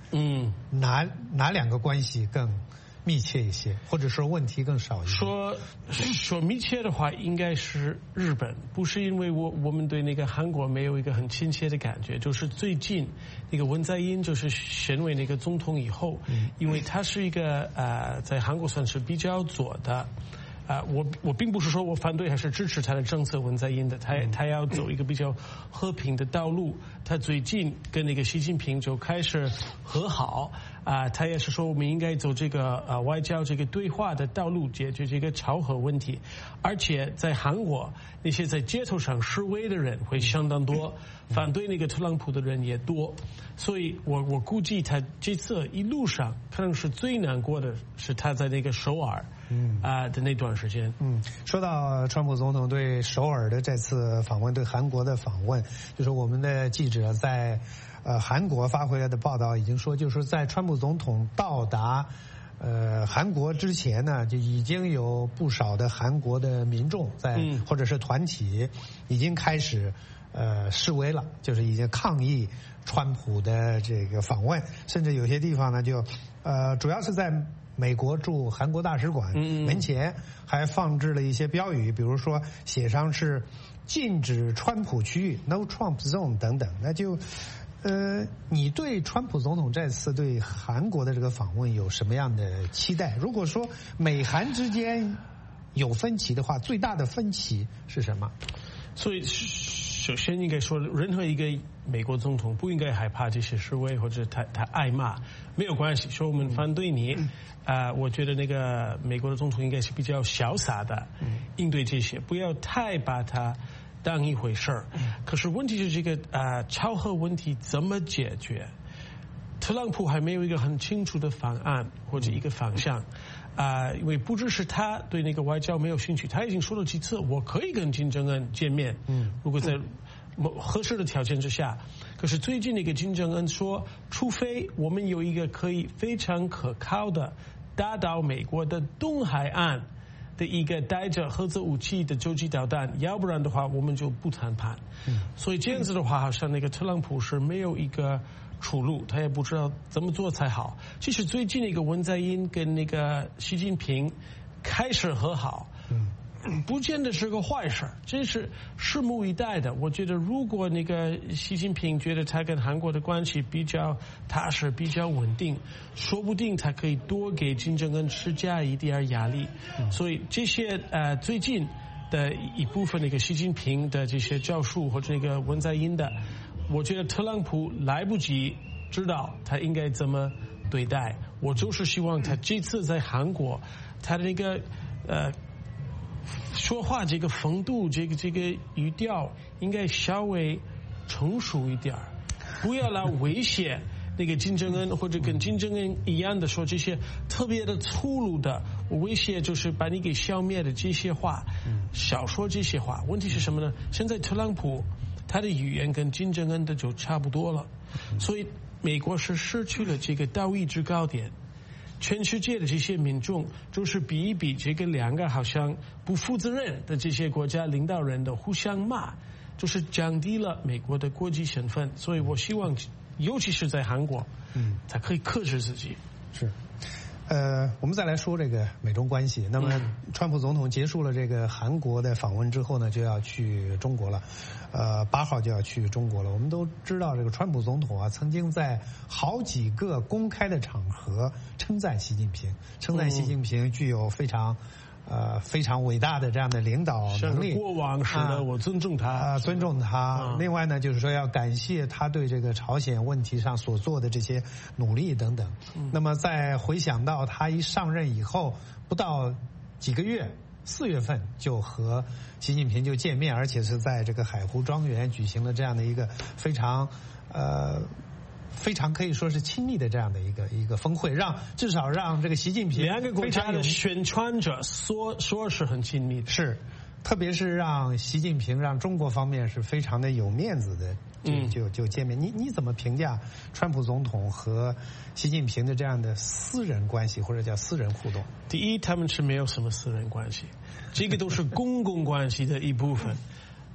嗯，哪哪两个关系更密切一些，或者说问题更少一些？ 说说密切的话，应该是日本，不是因为我我们对那个韩国没有一个很亲切的感觉，就是最近那个文在寅就是选为那个总统以后，嗯、因为他是一个呃在韩国算是比较左的。啊、呃，我我并不是说我反对还是支持他的政策，文在寅的，他他要走一个比较和平的道路。他最近跟那个习近平就开始和好，啊、呃，他也是说我们应该走这个呃外交这个对话的道路，解决这个朝核问题。而且在韩国，那些在街头上示威的人会相当多，反对那个特朗普的人也多。所以我我估计他这次一路上可能是最难过的是他在那个首尔。嗯啊的那段时间， 嗯，说到川普总统对首尔的这次访问，对韩国的访问，就是我们的记者在呃韩国发回来的报道已经说，就是在川普总统到达呃韩国之前呢，就已经有不少的韩国的民众在、嗯、或者是团体已经开始呃示威了，就是已经抗议川普的这个访问，甚至有些地方呢就呃主要是在美国驻韩国大使馆门前还放置了一些标语，比如说写上是禁止川普区域 No Trump Zone 等等。那就呃，你对川普总统这次对韩国的这个访问有什么样的期待？如果说美韩之间有分歧的话，最大的分歧是什么？ 所以首先应该说，任何一个美国总统不应该害怕这些示威或者他他挨骂，没有关系。说我们反对你，啊、呃，我觉得那个美国的总统应该是比较潇洒的应对这些，不要太把它当一回事儿。可是问题是这个啊、呃，朝核问题怎么解决？特朗普还没有一个很清楚的方案或者一个方向。啊、呃，因为不只是他对那个外交没有兴趣，他已经说了几次，我可以跟金正恩见面，嗯，如果在合适的条件之下。可是最近那个金正恩说，除非我们有一个可以非常可靠的打到美国的东海岸的一个带着核子武器的洲际导弹，要不然的话我们就不谈判。嗯，所以这样子的话，好像那个特朗普是没有一个出路，他也不知道怎么做才好。其实最近那个文在寅跟那个习近平开始和好，嗯，不见得是个坏事，这是拭目以待的。我觉得如果那个习近平觉得他跟韩国的关系比较踏实、比较稳定，说不定他可以多给金正恩施加一点压力。嗯、所以这些呃最近的一部分那个习近平的这些教书或者那个文在寅的。我觉得特朗普来不及知道他应该怎么对待，我就是希望他这次在韩国，他的那个呃说话这个风度、这个这个语调应该稍微成熟一点，不要来威胁那个金正恩，或者跟金正恩一样的说这些特别的粗鲁的威胁，就是把你给消灭的这些话，少说这些话。问题是什么呢？现在特朗普他的语言跟金正恩的就差不多了，所以美国是失去了这个道义制高点，全世界的这些民众就是比一比这个两个好像不负责任的这些国家领导人的互相骂，就是降低了美国的国际身份。所以我希望尤其是在韩国，嗯，他可以克制自己。 是。呃，我们再来说这个美中关系。那么，川普总统结束了这个韩国的访问之后呢，就要去中国了。呃，八号就要去中国了。我们都知道，这个川普总统啊，曾经在好几个公开的场合称赞习近平，称赞习近平具有非常。呃，非常伟大的这样的领导能力。 过往是的、啊，我尊重他， 啊，尊重他、啊。另外呢，就是说要感谢他对这个朝鲜问题上所做的这些努力等等。嗯、那么再回想到他一上任以后，不到几个月，四月份就和习近平就见面，而且是在这个海湖庄园举行了这样的一个非常呃。非常可以说是亲密的这样的一个一个峰会，让至少让这个习近平两个国家的宣传者说说是很亲密的， 是，特别是让习近平让中国方面是非常的有面子的，就就就见面。你你怎么评价川普总统和习近平的这样的私人关系或者叫私人互动？ 第一，他们是没有什么私人关系，这个都是公共关系的一部分。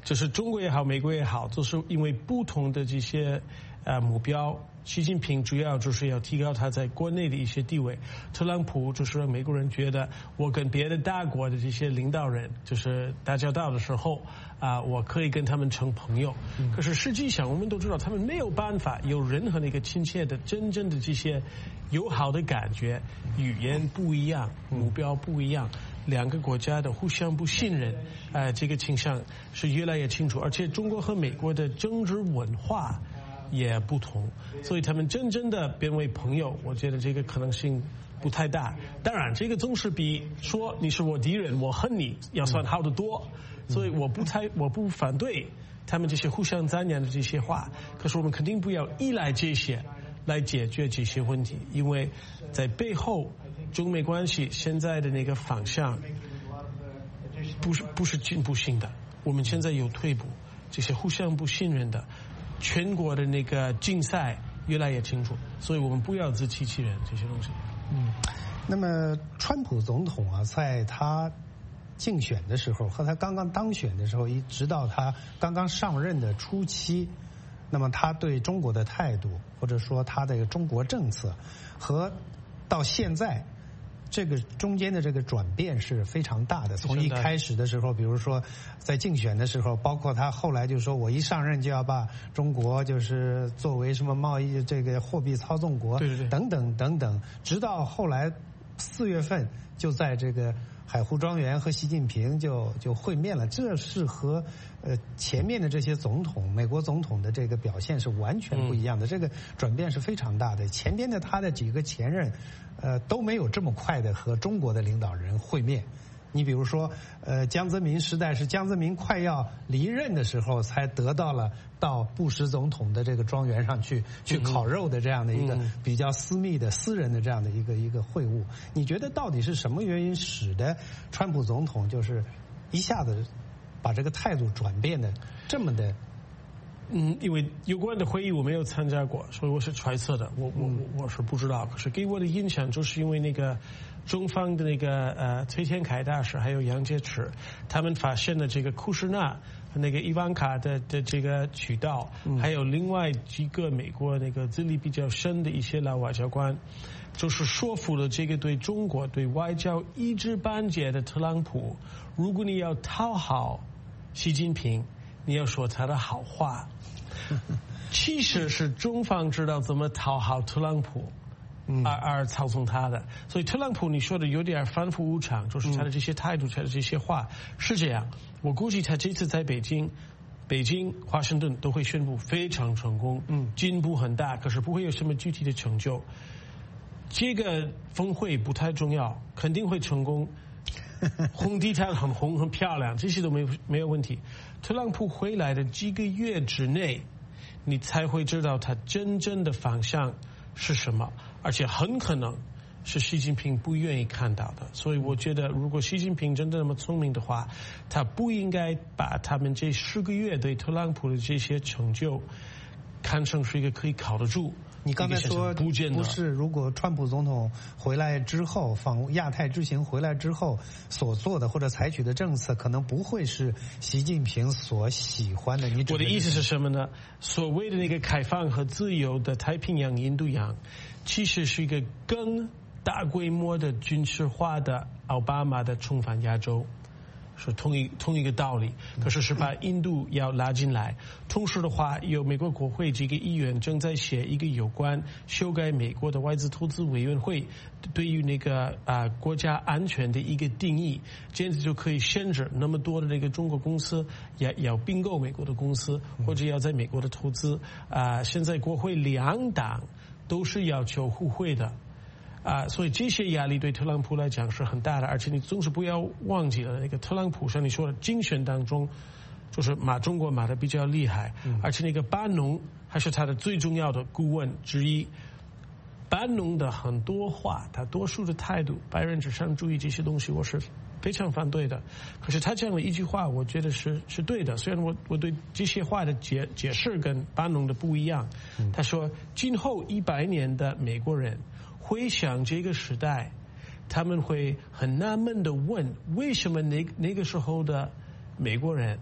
就是中国也好，美国也好，都是因为不同的这些呃目标。习近平主要就是要提高他在国内的一些地位，特朗普就是让美国人觉得我跟别的大国的这些领导人就是打交道的时候啊、呃，我可以跟他们成朋友。嗯、可是实际上我们都知道，他们没有办法有任何的一个亲切的、真正的这些友好的感觉，语言不一样，目标不一样。两个国家的互相不信任，呃，这个倾向是越来越清楚，而且中国和美国的政治文化也不同，所以他们真正的变为朋友，我觉得这个可能性不太大。当然，这个总是比说你是我敌人，我恨你要算好得多，所以我不太我不反对他们这些互相赞扬的这些话。可是我们肯定不要依赖这些来解决这些问题，因为在背后中美关系现在的那个方向不是不是进步性的，我们现在有退步，这些互相不信任的。全国的那个竞赛越来越清楚，所以我们不要自欺欺人这些东西。 嗯，那么川普总统啊，在他竞选的时候和他刚刚当选的时候，一直到他刚刚上任的初期，那么他对中国的态度，或者说他的中国政策，和到现在这个中间的这个转变是非常大的。从一开始的时候，比如说在竞选的时候，包括他后来就说我一上任就要把中国就是作为什么贸易这个货币操纵国，对对对，等等等等，直到后来四月份就在这个海湖庄园和习近平就就会面了。这是和呃前面的这些总统，美国总统的这个表现是完全不一样的，嗯、这个转变是非常大的。前边的他的几个前任。呃，都没有这么快的和中国的领导人会面。你比如说，呃，江泽民时代是江泽民快要离任的时候，才得到了到布什总统的这个庄园上去去烤肉的这样的一个比较私密的、私人的这样的一个一个会晤。你觉得到底是什么原因使得川普总统就是一下子把这个态度转变的这么的？ 嗯，因为有关的会议我没有参加过，所以我是揣测的，我我我是不知道。可是给我的印象就是因为那个中方的那个呃崔天凯大使还有杨洁篪，他们发现了这个库什纳和那个伊万卡的的这个渠道，嗯、还有另外几个美国那个资历比较深的一些老外交官，就是说服了这个对中国对外交一知半解的特朗普，如果你要讨好习近平，你要说他的好话。其实是中方知道怎么讨好特朗普，而而操纵他的。所以特朗普你说的有点反复无常，就是他的这些态度，他的这些话是这样。我估计他这次在北京、北京、华盛顿都会宣布非常成功，嗯，进步很大，可是不会有什么具体的成就。这个峰会不太重要，肯定会成功。红地毯很红很漂亮，这些都没有没有问题。特朗普回来的几个月之内，你才会知道他真正的方向是什么，而且很可能是习近平不愿意看到的。所以我觉得，如果习近平真的那么聪明的话，他不应该把他们这十个月对特朗普的这些成就看成是一个可以靠得住。 你刚才说不是，如果川普总统回来之后访亚太之行回来之后所做的或者采取的政策，可能不会是习近平所喜欢的。你我的意思是什么呢？所谓的那个开放和自由的太平洋、印度洋，其实是一个更大规模的军事化的奥巴马的重返亚洲。是同一同一个道理，可是是把印度要拉进来。同时的话，有美国国会几个议员正在写一个有关修改美国的外资投资委员会对于那个啊、呃、国家安全的一个定义，这样子就可以限制那么多的那个中国公司也要并购美国的公司，或者要在美国的投资啊、呃。现在国会两党都是要求互惠的。啊，所以这些压力对特朗普来讲是很大的，而且你总是不要忘记了，那个特朗普像你说的竞选当中，就是骂中国骂的比较厉害，嗯、而且那个班农还是他的最重要的顾问之一。班农的很多话，他多数的态度，白人至上主义这些东西，我是非常反对的。可是他讲了一句话，我觉得是是对的，虽然我我对这些话的解解释跟班农的不一样。嗯、他说，今后一百年的美国人回想这个时代，他们会很纳闷的问，为什么那那个时候的美国人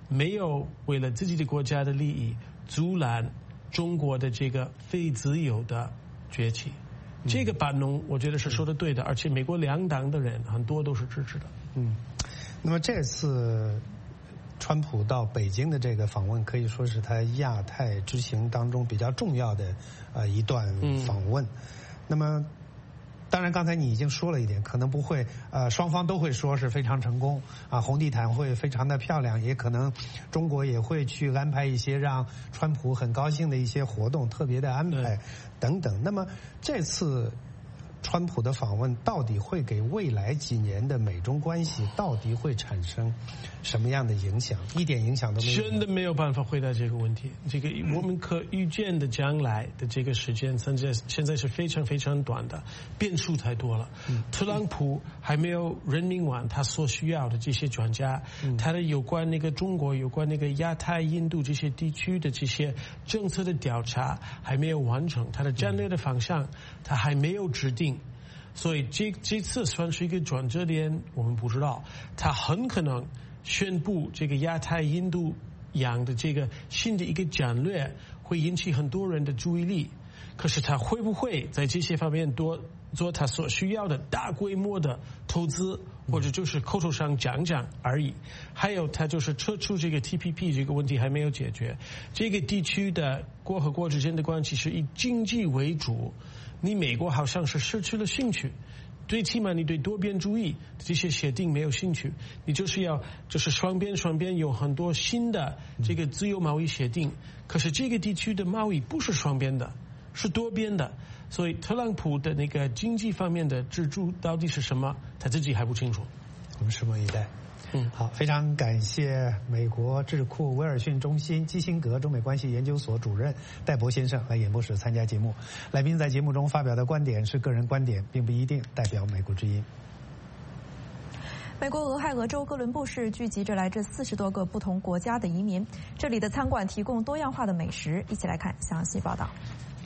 没有为了自己的国家的利益阻拦中国的这个非自由的崛起。这个版农我觉得是说的对的，而且美国两党的人很多都是支持的。 嗯，那么这次川普到北京的这个访问，可以说是他亚太之行当中比较重要的呃一段访问。嗯、那么，当然刚才你已经说了一点，可能不会呃双方都会说是非常成功啊，红地毯会非常的漂亮，也可能中国也会去安排一些让川普很高兴的一些活动，特别的安排等等。那么这次川普的访问到底会给未来几年的美中关系到底会产生什么样的影响？一点影响都没有。 真的没有办法回答这个问题。这个我们可预见的将来的这个时间，现在现在是非常非常短的，变数太多了。嗯、特朗普还没有任命完他所需要的这些专家，嗯、他的有关那个中国、有关那个亚太、印度这些地区的这些政策的调查还没有完成，他的战略的方向他还没有制定。所以这这次算是一个转折点，我们不知道，他很可能宣布这个亚太、印度洋的这个新的一个战略会引起很多人的注意力。可是他会不会在这些方面多做他所需要的大规模的投资，或者就是口头上讲讲而已？还有他就是撤出这个 T P P 这个问题还没有解决。这个地区的国和国之间的关系是以经济为主。你美国好像是失去了兴趣，最起码你对多边主义这些协定没有兴趣，你就是要就是双边双边有很多新的这个自由贸易协定，可是这个地区的贸易不是双边的，是多边的，所以特朗普的那个经济方面的支柱到底是什么，他自己还不清楚。 我们拭目以待。嗯，好，非常感谢美国智库威尔逊中心基辛格中美关系研究所主任戴博先生来演播室参加节目。来宾在节目中发表的观点是个人观点，并不一定代表美国之音。 美国俄亥俄州哥伦布市聚集着来自四十多个不同国家的移民，这里的餐馆提供多样化的美食，一起来看详细报道。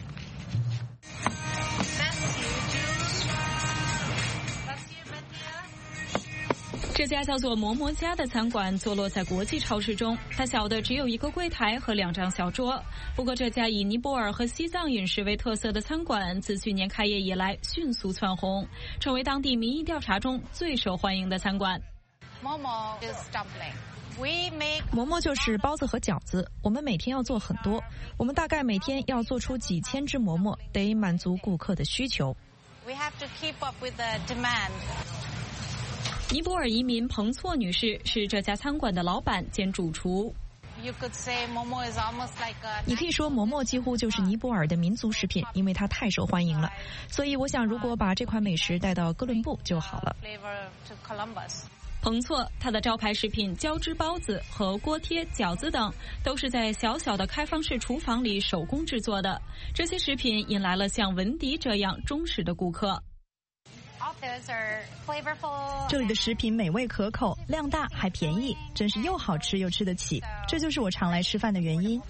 这家叫做馍馍家的餐馆坐落在国际超市中，它小的只有一个柜台和两张小桌。不过这家以尼泊尔和西藏饮食为特色的餐馆自去年开业以来迅速蹿红，成为当地民意调查中最受欢迎的餐馆。 馍馍就是包子和饺子，我们每天要做很多，我们大概每天要做出几千只馍馍，得满足顾客的需求。 We have to keep up with the demand. 尼泊尔移民彭措女士是这家餐馆的老板兼主厨。 你可以说馍馍几乎就是尼泊尔的民族食品，因为它太受欢迎了。所以我想，如果把这款美食带到哥伦布就好了。 彭措他的招牌食品胶汁包子和锅贴、饺子等，都是在小小的开放式厨房里手工制作的。这些食品引来了像文迪这样忠实的顾客。 这里的食品美味可口，量大还便宜，真是又好吃又吃得起，这就是我常来吃饭的原因。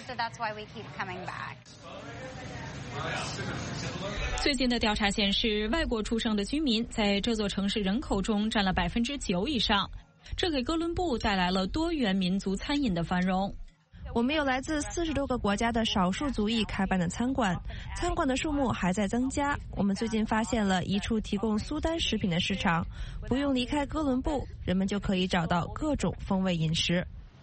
最近的调查显示，外国出生的居民在这座城市人口中占了百分之九以上，这给哥伦布带来了多元民族餐饮的繁荣。 我们有来自四十多个国家的少数族裔开办的餐馆，餐馆的数目还在增加。我们最近发现了一处提供苏丹食品的市场，不用离开哥伦布，人们就可以找到各种风味饮食。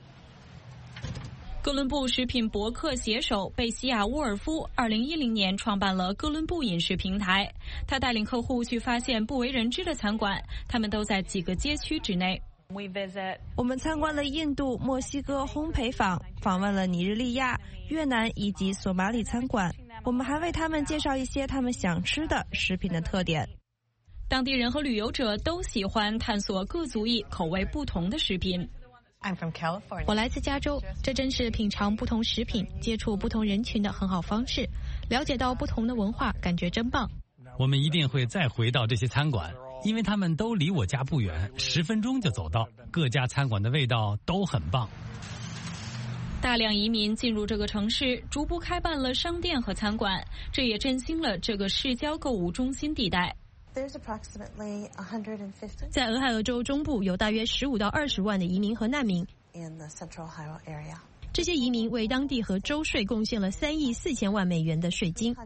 哥伦布食品博客写手贝西亚·沃尔夫二零一零年创办了哥伦布饮食平台，他带领客户去发现不为人知的餐馆，他们都在几个街区之内。 我们参观了印度、墨西哥烘焙坊，访问了尼日利亚、越南以及索马里餐馆。我们还为他们介绍一些他们想吃的食品的特点。 当地人和旅游者都喜欢探索各族裔口味不同的食品。 我来自加州，这真是品尝不同食品、接触不同人群的很好方式。了解到不同的文化，感觉真棒。 我们一定会再回到这些餐馆，因为他们都离我家不远，十分钟就走到。各家餐馆的味道都很棒。 大量移民进入这个城市，逐步开办了商店和餐馆，这也振兴了这个市郊购物中心地带。 在俄亥俄州中部有大约十五到二十万的移民和难民， 这些移民为当地和州税贡献了三亿四千万美元的税金。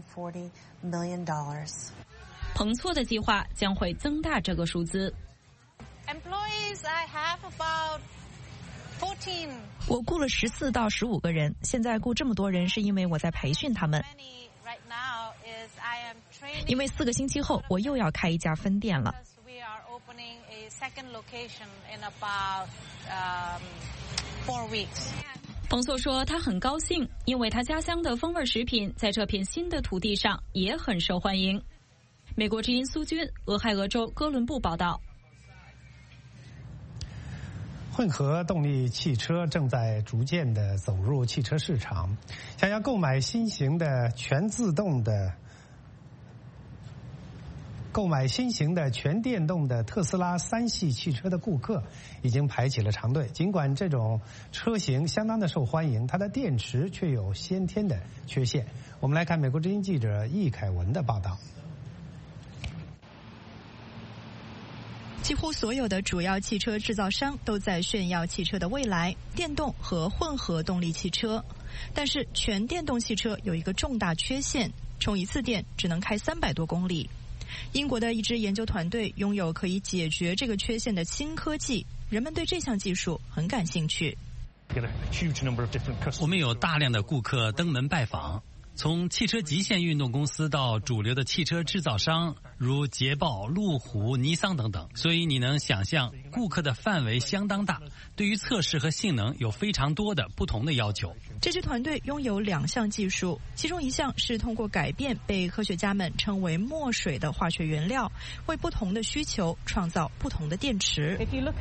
彭措的计划将会增大这个数字。 我雇了十四到十五个人，现在雇这么多人是因为我在培训他们。因为四个星期后我又要开一家分店了。 彭措说他很高兴，因为他家乡的风味食品在这片新的土地上也很受欢迎。美国之音苏军，俄亥俄州哥伦布报道。 混合动力汽车正在逐渐的走入汽车市场，想要购买新型的全自动的购买新型的全电动的特斯拉三系汽车的顾客已经排起了长队。尽管这种车型相当的受欢迎，它的电池却有先天的缺陷。我们来看美国之音记者易凯文的报道。 几乎所有的主要汽车制造商都在炫耀汽车的未来，电动和混合动力汽车。但是全电动汽车有一个重大缺陷，充一次电只能开三百多公里。英国的一支研究团队拥有可以解决这个缺陷的新科技，人们对这项技术很感兴趣。 我们有大量的顾客登门拜访，从汽车极限运动公司到主流的汽车制造商，如捷豹、路虎、尼桑等等，所以你能想象顾客的范围相当大，对于测试和性能有非常多的不同的要求。 这支团队拥有两项技术，其中一项是通过改变被科学家们称为墨水的化学原料，为不同的需求创造不同的电池。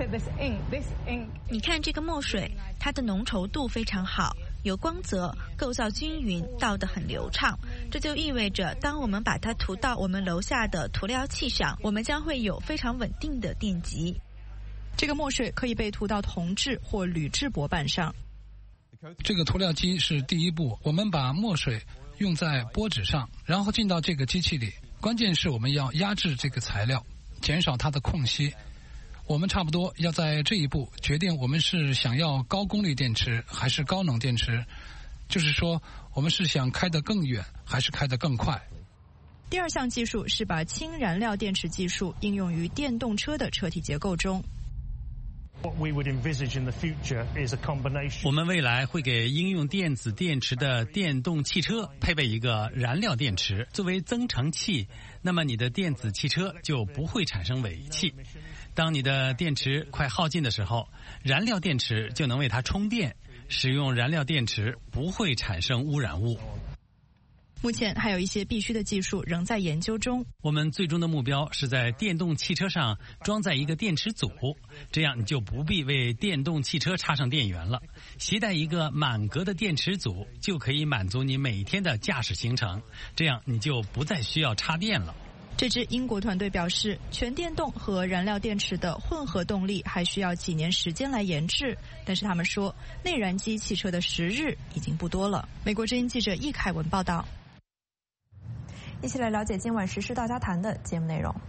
你看这个墨水，它的浓稠度非常好，有光泽，构造均匀，倒得很流畅。这就意味着当我们把它涂到我们楼下的涂料器上，我们将会有非常稳定的电极。 这个墨水可以被涂到铜制或铝制薄板上。 这个涂料机是第一步，我们把墨水用在玻纸上，然后进到这个机器里。关键是我们要压制这个材料，减少它的空隙。我们差不多要在这一步决定我们是想要高功率电池还是高能电池，就是说我们是想开得更远还是开得更快。 第二项技术是把氢燃料电池技术应用于电动车的车体结构中。 我们未来会给应用电子电池的电动汽车配备一个燃料电池作为增程器，那么你的电子汽车就不会产生尾气。当你的电池快耗尽的时候，燃料电池就能为它充电，使用燃料电池不会产生污染物。 目前还有一些必须的技术仍在研究中。 我们最终的目标是在电动汽车上装载一个电池组，这样你就不必为电动汽车插上电源了。携带一个满格的电池组就可以满足你每天的驾驶行程，这样你就不再需要插电了。 这支英国团队表示，全电动和燃料电池的混合动力还需要几年时间来研制，但是他们说，内燃机汽车的时日已经不多了。美国之音记者易凯文报道。 一起来了解今晚时事大家谈的节目内容。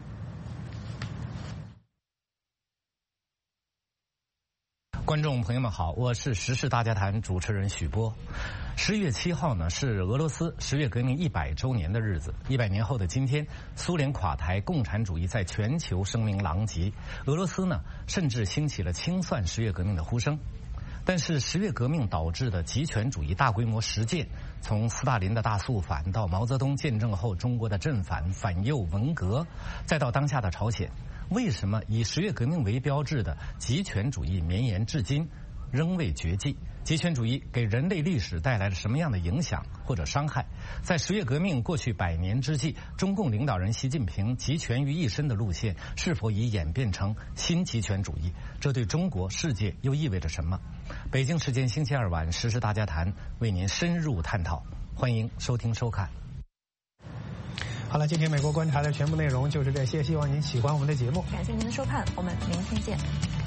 观众朋友们好，我是时事大家谈主持人许波。十月七号呢是俄罗斯十月革命一百周年的日子。一百年后的今天，苏联垮台，共产主义在全球声名狼藉。俄罗斯呢甚至兴起了清算十月革命的呼声。但是十月革命导致的极权主义大规模实践，从斯大林的大肃反到毛泽东建政后中国的正反、反右、文革，再到当下的朝鲜，为什么以十月革命为标志的极权主义绵延至今，仍未绝迹？极权主义给人类历史带来了什么样的影响或者伤害？在十月革命过去百年之际，中共领导人习近平集权于一身的路线是否已演变成新极权主义？这对中国、世界又意味着什么？北京时间星期二晚，时事大家谈为您深入探讨，欢迎收听收看。 好了，今天美国观察的全部内容就是这些，希望您喜欢我们的节目。 感谢您的收看，我们明天见。